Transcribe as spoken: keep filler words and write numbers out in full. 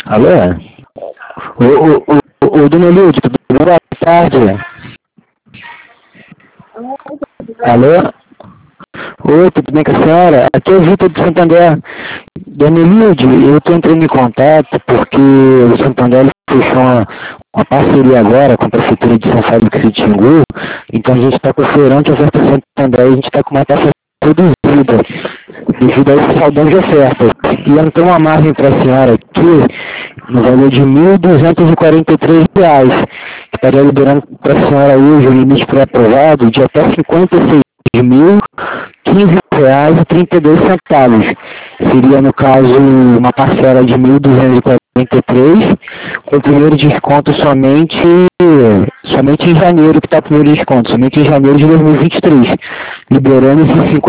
Alô? Ô, ô, ô, ô, dona Lilde, tudo bem? Boa tarde. Alô? Oi, tudo bem com a senhora? Aqui é o Vitor de Santander. Dona Lilde, eu estou entrando em contato porque o Santander fechou uma, uma parceria agora com a Prefeitura de São Paulo do Xingu, então a gente está com o feirão de oferta Santander e a gente está com uma taxa reduzida devido a esse saldão de ofertas. E entrou uma margem para a senhora aqui no valor de mil duzentos e quarenta e três reais, que estaria liberando para a senhora hoje o limite pré-aprovado de até cinquenta e seis mil quinze reais e trinta e dois centavos. Seria, no caso, uma parcela de mil duzentos e quarenta e três, com o primeiro desconto somente, somente em janeiro, que está o primeiro desconto, somente em janeiro de dois mil e vinte e três, liberando esses cinquenta